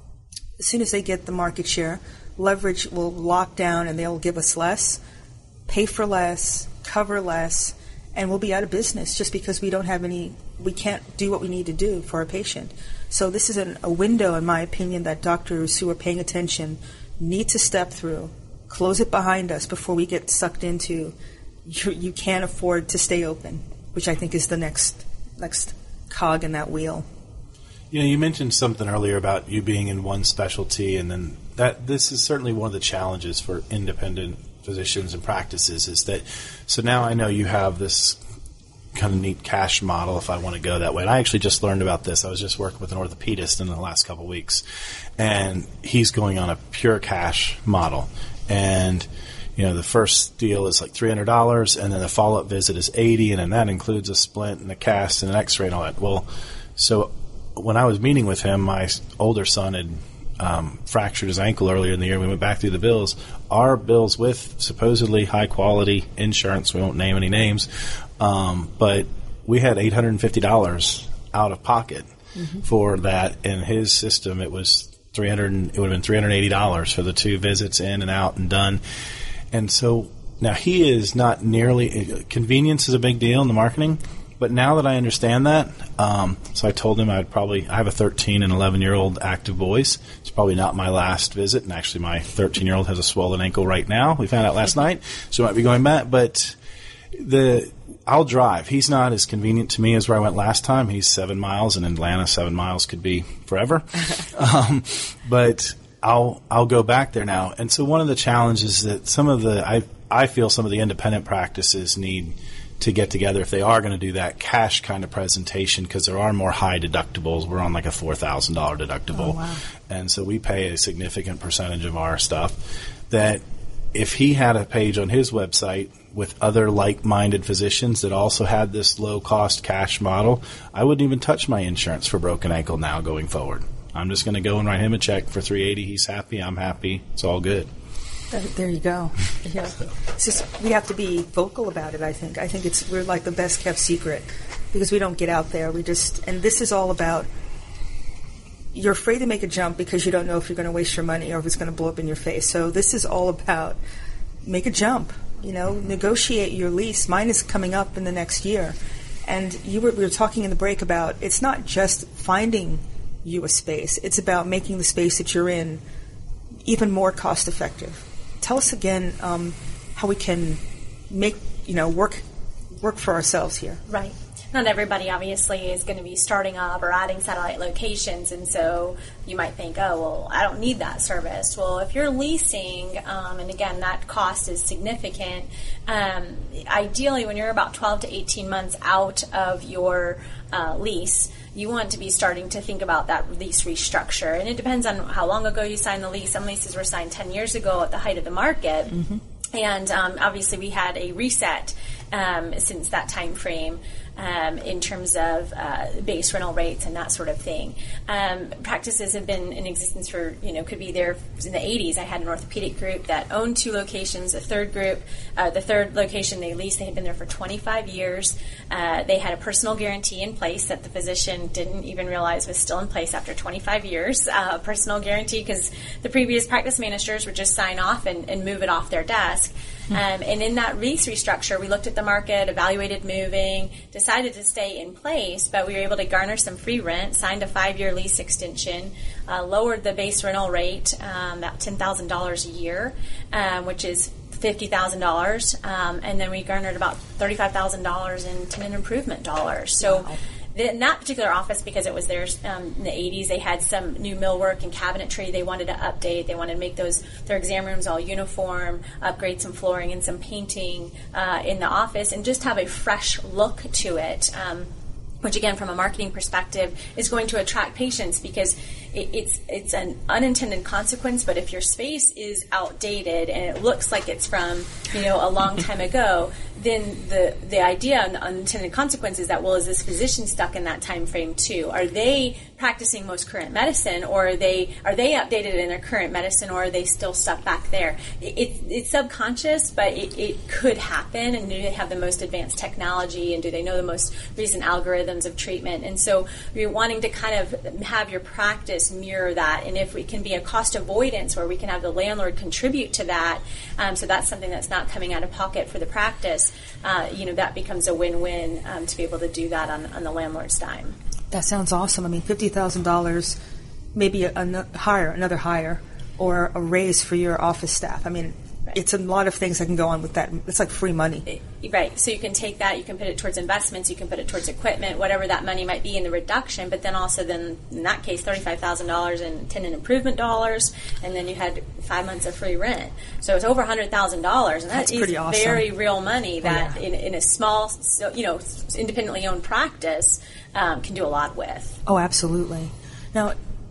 As soon as they get the market share, leverage will lock down and they'll give us less, pay for less, cover less, and we'll be out of business just because we don't have any, we can't do what we need to do for a patient. So this is an, a window, in my opinion, that doctors who are paying attention need to step through, close it behind us before we get sucked into you, you can't afford to stay open, which I think is the next next cog in that wheel. You know, you mentioned something earlier about you being in one specialty, and then that this is certainly one of the challenges for independent physicians and practices is that, so now I know you have this kind of neat cash model if I want to go that way. And I actually just learned about this. I was just working with an orthopedist in the last couple of weeks, and he's going on a pure cash model. And, you know, the first deal is like three hundred dollars, and then the follow-up visit is eighty dollars, and then that includes a splint and a cast and an x-ray and all that. Well, so when I was meeting with him, my older son had um, fractured his ankle earlier in the year. We went back through the bills. Our bills with supposedly high-quality insurance, we won't name any names, um, but we had eight hundred fifty dollars out of pocket mm-hmm. for that. In his system, it was three hundred. It would have been three hundred eighty dollars for the two visits in and out and done. And so now he is not nearly – convenience is a big deal in the marketing. But now that I understand that, um, so I told him I'd probably – I have a thirteen and eleven-year-old active boys. It's probably not my last visit. And actually my thirteen-year-old has a swollen ankle right now. We found out last night. So I might be going back. But the I'll drive. He's not as convenient to me as where I went last time. He's seven miles. In Atlanta, seven miles could be forever. um, but I'll I'll go back there now. And so one of the challenges that some of the – I I feel some of the independent practices need – to get together if they are going to do that cash kind of presentation, because there are more high deductibles. We're on like a four thousand dollars deductible. Oh, wow. And so we pay a significant percentage of our stuff. That if he had a page on his website with other like-minded physicians that also had this low-cost cash model, I wouldn't even touch my insurance for broken ankle now going forward. I'm just going to go and write him a check for three hundred eighty dollars. He's happy. I'm happy. It's all good. There you go. Yeah. It's just, we have to be vocal about it, I think. I think it's we're like the best kept secret because we don't get out there. We just, and this is all about, you're afraid to make a jump because you don't know if you're going to waste your money or if it's going to blow up in your face. So this is all about make a jump, you know, negotiate your lease. Mine is coming up in the next year. And you were, we were talking in the break about it's not just finding you a space. It's about making the space that you're in even more cost effective. Tell us again um, how we can make, you know, work work for ourselves here. Right. Not everybody, obviously, is going to be starting up or adding satellite locations, and so you might think, oh, well, I don't need that service. Well, if you're leasing, um, and again, that cost is significant, um, ideally when you're about twelve to eighteen months out of your uh, lease, you want to be starting to think about that lease restructure. And it depends on how long ago you signed the lease. Some leases were signed ten years ago at the height of the market. Mm-hmm. And um, obviously we had a reset um, since that time frame. Um, in terms of uh, base rental rates and that sort of thing. Um, practices have been in existence for, you know, could be there in the eighties. I had an orthopedic group that owned two locations. The third group, uh, the third location they leased, they had been there for twenty-five years. Uh, they had a personal guarantee in place that the physician didn't even realize was still in place after twenty-five years. Uh, a personal guarantee because the previous practice managers would just sign off and, and move it off their desk. Um, and in that lease restructure, we looked at the market, evaluated moving, decided to stay in place, but we were able to garner some free rent, signed a five-year lease extension, uh, lowered the base rental rate um, about ten thousand dollars a year, um, which is fifty thousand dollars, um, and then we garnered about thirty-five thousand dollars in tenant improvement dollars. So. Wow. In that particular office, because it was theirs um, in the eighties, they had some new millwork and cabinetry they wanted to update. They wanted to make those their exam rooms all uniform, upgrade some flooring and some painting uh, in the office, and just have a fresh look to it. Um, which again, from a marketing perspective, is going to attract patients because it, it's it's an unintended consequence. But if your space is outdated and it looks like it's from, you know, a long time ago, then the the idea and the unintended consequence is that, well, is this physician stuck in that time frame too? Are they practicing most current medicine, or are they are they updated in their current medicine, or are they still stuck back there? It, it, it's subconscious, but it, it could happen. And do they have the most advanced technology, and do they know the most recent algorithms of treatment? And so you're wanting to kind of have your practice mirror that. And if it can be a cost avoidance where we can have the landlord contribute to that, um, so that's something that's not coming out of pocket for the practice, uh, you know, that becomes a win-win um, to be able to do that on, on the landlord's dime. That sounds awesome. I mean, fifty thousand dollars, maybe a, a hire, another hire, or a raise for your office staff. I mean, right. It's a lot of things that can go on with that. It's like free money. Right. So you can take that, you can put it towards investments, you can put it towards equipment, whatever that money might be in the reduction, but then also then, in that case, thirty-five thousand dollars in tenant improvement dollars, and then you had five months of free rent. So it's over one hundred thousand dollars, and that That's is pretty awesome. Very real money that oh, yeah. in, in a small, you know, independently owned practice um, can do a lot with. Oh, absolutely. Now,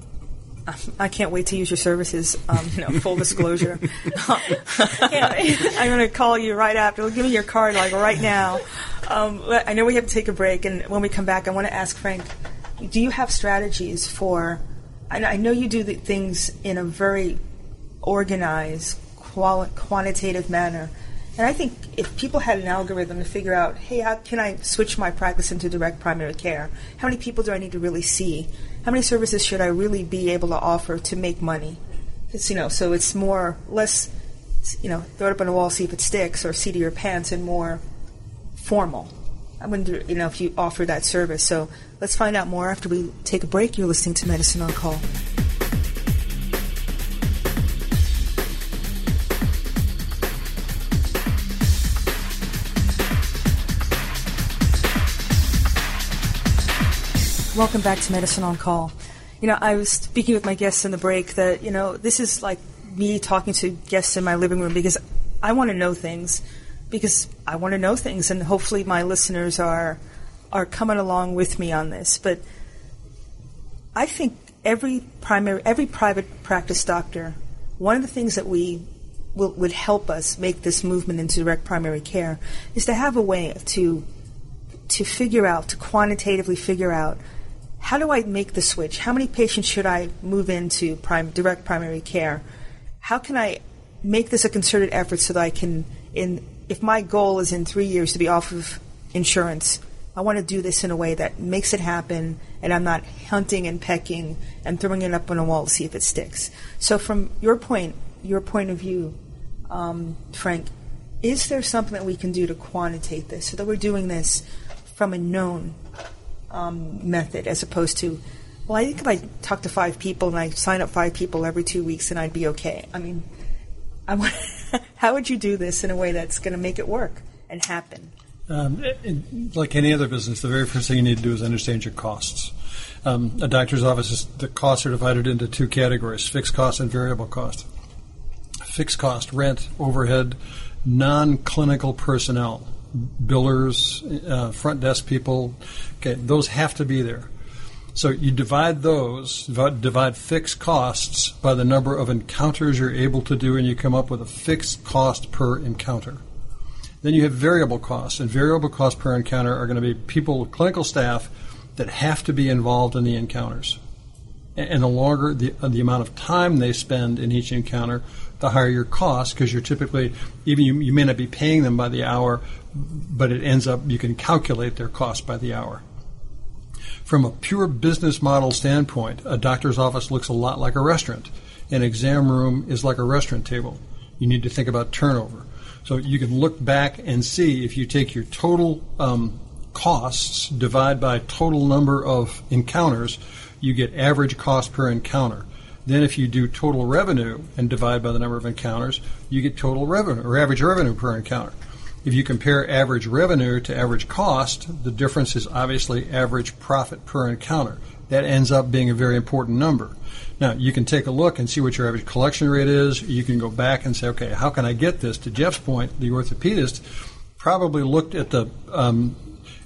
I can't wait to use your services. Um, you know, full disclosure. I'm going to call you right after. Give me your card, like right now. Um, I know we have to take a break, and when we come back, I want to ask Frank: do you have strategies for? And I know you do the things in a very organized, quali- quantitative manner. And I think if people had an algorithm to figure out, hey, how can I switch my practice into direct primary care? How many people do I need to really see? How many services should I really be able to offer to make money? It's, you know, so it's more, less, you know, throw it up on a wall, see if it sticks, or seat of your pants, and more formal. I wonder, you know, if you offer that service. So let's find out more after we take a break. You're listening to Medicine on Call. Welcome back to Medicine on Call. You know, I was speaking with my guests in the break that, you know, this is like me talking to guests in my living room because I want to know things, because I want to know things, and hopefully my listeners are are coming along with me on this. But I think every primary, every private practice doctor, one of the things that we will, would help us make this movement into direct primary care is to have a way to to figure out, to quantitatively figure out, how do I make the switch? How many patients should I move into prime, direct primary care? How can I make this a concerted effort so that I can, in if my goal is in three years to be off of insurance, I want to do this in a way that makes it happen, and I'm not hunting and pecking and throwing it up on a wall to see if it sticks. So from your point, your point of view, um, Frank, is there something that we can do to quantitate this so that we're doing this from a known um, method, as opposed to, well, I think if I talk to five people and I sign up five people every two weeks, then I'd be okay. I mean, I want, how would you do this in a way that's going to make it work and happen? Um, it, like any other business, the very first thing you need to do is understand your costs. Um, a doctor's office, is, the costs are divided into two categories: fixed cost and variable cost. Fixed cost, rent, overhead, non-clinical personnel, billers, uh, front desk people, okay, those have to be there. So you divide those, divide fixed costs by the number of encounters you're able to do, and you come up with a fixed cost per encounter. Then you have variable costs, and variable costs per encounter are going to be people, clinical staff, that have to be involved in the encounters. And the longer the, uh, the amount of time they spend in each encounter, the higher your cost, because you're typically, even you, you may not be paying them by the hour, but it ends up, you can calculate their cost by the hour. From a pure business model standpoint, a doctor's office looks a lot like a restaurant. An exam room is like a restaurant table. You need to think about turnover. So you can look back and see, if you take your total um, costs, divide by total number of encounters, you get average cost per encounter. Then if you do total revenue and divide by the number of encounters, you get total revenue, or average revenue per encounter. If you compare average revenue to average cost, the difference is obviously average profit per encounter. That ends up being a very important number. Now, you can take a look and see what your average collection rate is. You can go back and say, okay, how can I get this? To Jeff's point, the orthopedist probably looked at the um,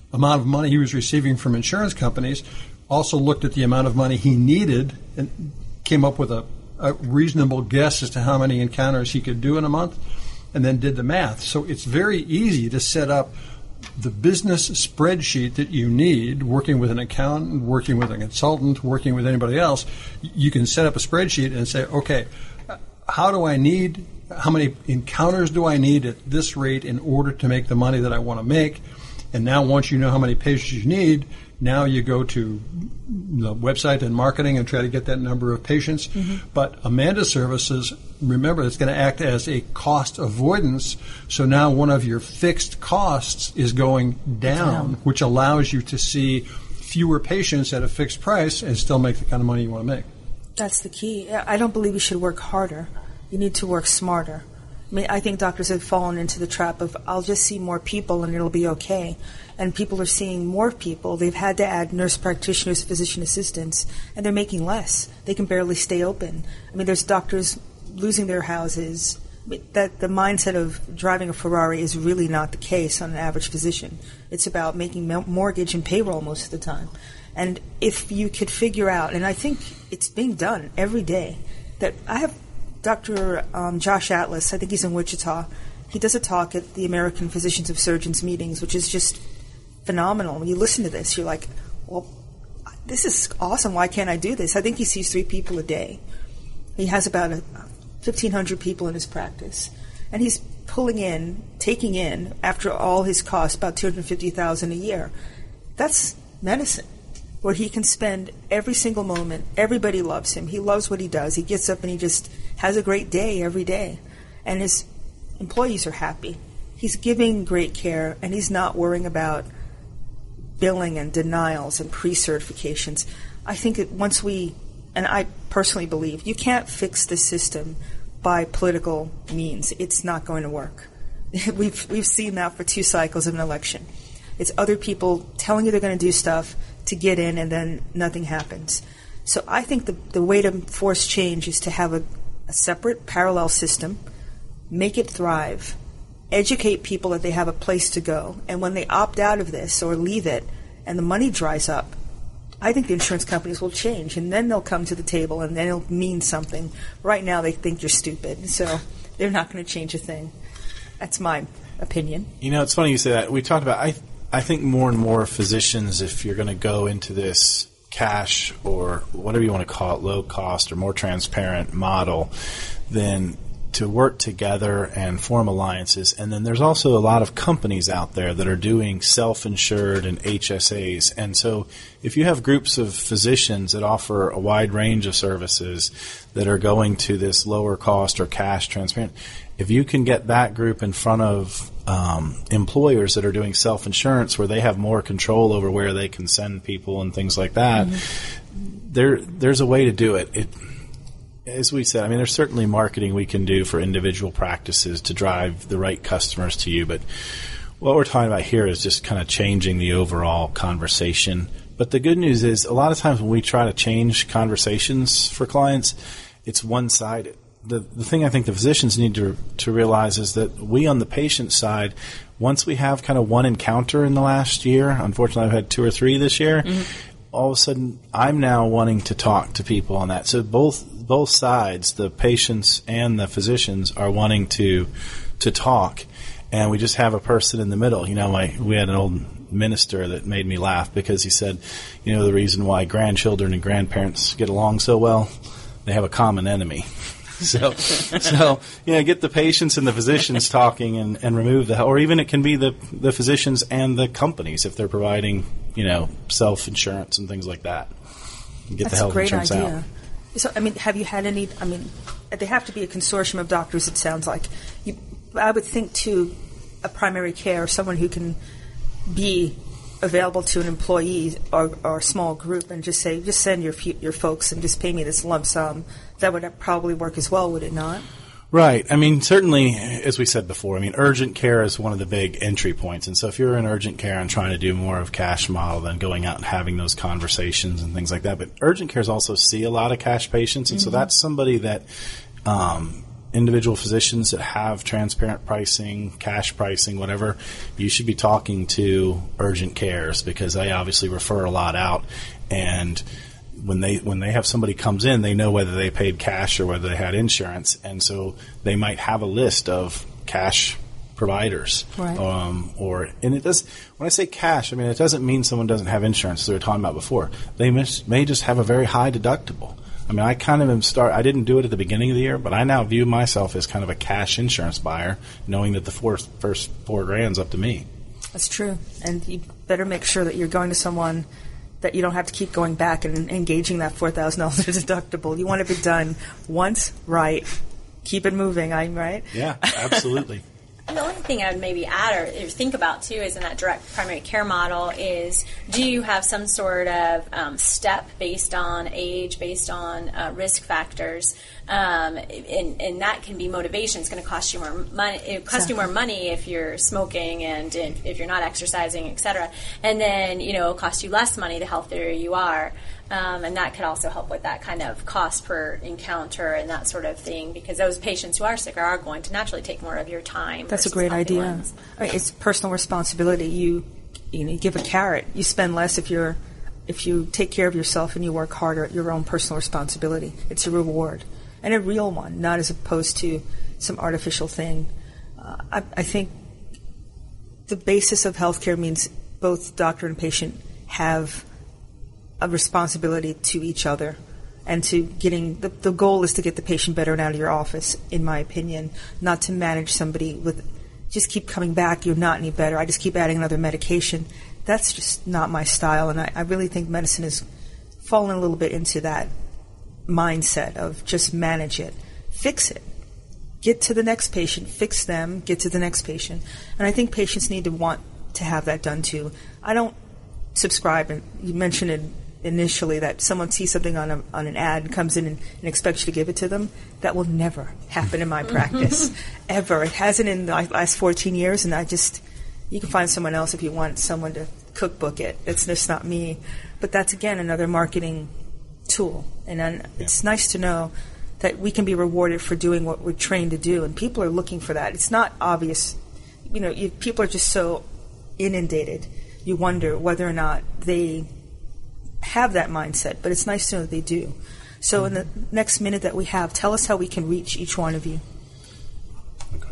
amount of money he was receiving from insurance companies, also looked at the amount of money he needed and came up with a, a reasonable guess as to how many encounters he could do in a month, and then did the math. So it's very easy to set up the business spreadsheet that you need, working with an accountant, working with a consultant, working with anybody else. You can set up a spreadsheet and say, okay, how do I need, how many encounters do I need at this rate in order to make the money that I want to make? And now once you know how many patients you need, now you go to the website and marketing and try to get that number of patients. Mm-hmm. But Amanda Services, remember, it's going to act as a cost avoidance. So now one of your fixed costs is going down, Damn. which allows you to see fewer patients at a fixed price and still make the kind of money you want to make. That's the key. I don't believe you should work harder. You need to work smarter. I mean, I think doctors have fallen into the trap of, I'll just see more people and it'll be okay. And people are seeing more people. They've had to add nurse practitioners, physician assistants, and they're making less. They can barely stay open. I mean, there's doctors losing their houses. That the mindset of driving a Ferrari is really not the case on an average physician. It's about making mortgage and payroll most of the time. And if you could figure out, and I think it's being done every day, that I have Doctor Um, Josh Atlas, I think he's in Wichita. He does a talk at the American Physicians of Surgeons meetings, which is just phenomenal. When you listen to this, you're like, well, this is awesome. Why can't I do this? I think he sees three people a day. He has about a, fifteen hundred people in his practice. And he's pulling in, taking in, after all his costs, about two hundred fifty thousand dollars a year. That's medicine, where he can spend every single moment. Everybody loves him. He loves what he does. He gets up and he just has a great day every day. And his employees are happy. He's giving great care, and he's not worrying about billing and denials and pre-certifications. I think that once we, and I personally believe, you can't fix the system by political means. It's not going to work. we've we've seen that for two cycles of an election. It's other people telling you they're going to do stuff to get in, and then nothing happens. So I think the the way to force change is to have a, a separate parallel system, make it thrive, educate people that they have a place to go, and when they opt out of this or leave it and the money dries up, I think the insurance companies will change, and then they'll come to the table, and then it'll mean something. Right now they think you're stupid, so they're not going to change a thing. That's my opinion. You know, it's funny you say that. We talked about, I I think more and more physicians, if you're going to go into this cash or whatever you want to call it, low cost or more transparent model, then to work together and form alliances. And then there's also a lot of companies out there that are doing self-insured and H S As. And so if you have groups of physicians that offer a wide range of services that are going to this lower cost or cash transparent, if you can get that group in front of um, employers that are doing self-insurance where they have more control over where they can send people and things like that, mm-hmm. there there's a way to do it. It As we said, I mean, there's certainly marketing we can do for individual practices to drive the right customers to you, but what we're talking about here is just kind of changing the overall conversation. But the good news is a lot of times when we try to change conversations for clients, it's one-sided. The, the thing I think the physicians need to to realize is that we on the patient side, once we have kind of one encounter in the last year, unfortunately I've had two or three this year, mm-hmm. all of a sudden I'm now wanting to talk to people on that. So both both sides, the patients and the physicians, are wanting to to talk, and we just have a person in the middle. You know, my we had an old minister that made me laugh because he said, you know, the reason why grandchildren and grandparents get along so well, they have a common enemy. So, so yeah, get the patients and the physicians talking and, and remove the, or even it can be the the physicians and the companies if they're providing, you know, self-insurance and things like that. Get That's the health a great insurance idea. out. So, I mean, have you had any, I mean, they have to be a consortium of doctors, it sounds like. You, I would think, too, a primary care, someone who can be available to an employee or, or a small group and just say, just send your your folks and just pay me this lump sum. That would probably work as well, would it not? Right. I mean, certainly, as we said before, I mean, urgent care is one of the big entry points. And so if you're in urgent care and trying to do more of cash model than going out and having those conversations and things like that. But urgent cares also see a lot of cash patients. And mm-hmm. so that's somebody that um, individual physicians that have transparent pricing, cash pricing, whatever, you should be talking to urgent cares because they obviously refer a lot out. And when they when they have somebody comes in, they know whether they paid cash or whether they had insurance. And so they might have a list of cash providers. Right. Um, or and it does. When I say cash, I mean, it doesn't mean someone doesn't have insurance, as we were talking about before. They mis- may just have a very high deductible. I mean, I kind of am start. I didn't do it at the beginning of the year, but I now view myself as kind of a cash insurance buyer, knowing that the four, first four grand's up to me. That's true, and you better make sure that you're going to someone that you don't have to keep going back and engaging that four thousand dollars deductible. You want to be done once, right? Keep it moving. I'm right. Yeah, absolutely. The only thing I would maybe add or, or think about, too, is in that direct primary care model is do you have some sort of um, step based on age, based on uh, risk factors? Um, and, and that can be motivation. It's going to cost you more money. It costs exactly. you more money if you're smoking and, and if you're not exercising, et cetera. And then, you know, it'll cost you less money the healthier you are. Um, and that could also help with that kind of cost per encounter and that sort of thing, because those patients who are sick are going to naturally take more of your time. That's a great idea. I mean, it's personal responsibility. You, you know, you give a carrot. You spend less if you're, if you take care of yourself and you work harder at your own personal responsibility. It's a reward, and a real one, not as opposed to some artificial thing. Uh, I, I think the basis of healthcare means both doctor and patient have a responsibility to each other and to getting the, the goal is to get the patient better and out of your office, in my opinion, not to manage somebody with just keep coming back, you're not any better, I just keep adding another medication. That's just not my style, and I, I really think medicine has fallen a little bit into that mindset of just manage it, fix it, get to the next patient, fix them, get to the next patient. And I think patients need to want to have that done too. I don't subscribe, and you mentioned it initially that someone sees something on a, on an ad and comes in and, and expects you to give it to them. That will never happen in my practice, ever. It hasn't in the last fourteen years, and I just, you can find someone else if you want someone to cookbook it. It's just not me. But that's, again, another marketing tool. And then yeah. It's nice to know that we can be rewarded for doing what we're trained to do, and people are looking for that. It's not obvious. You know, you, people are just so inundated. You wonder whether or not they have that mindset, but it's nice to know that they do. So in the next minute that we have, tell us how we can reach each one of you. Okay.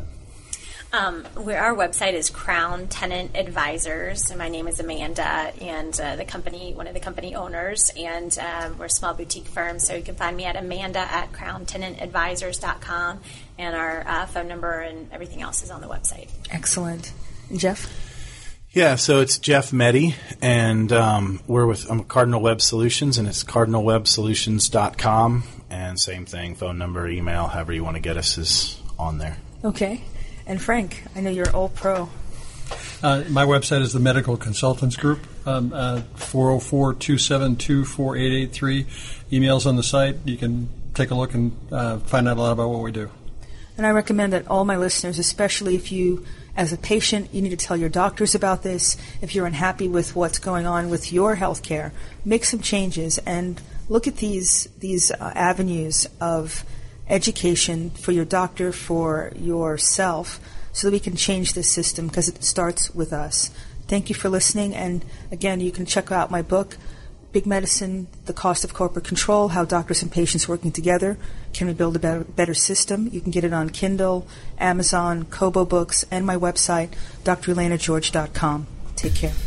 Um, where our website is Crown Tenant Advisors, and my name is Amanda, and uh, the company, one of the company owners, and um, we're a small boutique firm, so you can find me at Amanda at crown tenant advisors dot com, and our uh, phone number and everything else is on the website. Excellent. And Jeff? Yeah, so it's Jeff Meddy, and um, we're with um, Cardinal Web Solutions, and it's cardinal web solutions dot com, and same thing, phone number, email, however you want to get us is on there. Okay. And Frank, I know you're all pro. Uh, my website is the Medical Consultants Group, um, uh, four oh four, two seven two, four eight eight three. Emails on the site. You can take a look and uh, find out a lot about what we do. And I recommend that all my listeners, especially if you, as a patient, you need to tell your doctors about this. If you're unhappy with what's going on with your health care, make some changes and look at these these uh, avenues of education for your doctor, for yourself, so that we can change this system, because it starts with us. Thank you for listening. And again, you can check out my book, Big Medicine, The Cost of Corporate Control, How Doctors and Patients Working Together Can We Build a Better, better System. You can get it on Kindle, Amazon, Kobo Books, and my website, d r elena george dot com. Take care.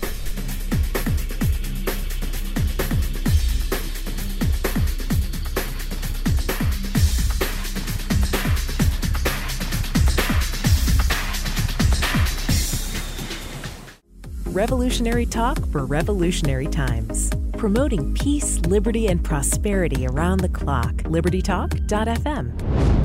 Revolutionary talk for revolutionary times. Promoting peace, liberty, and prosperity around the clock. liberty talk dot f m.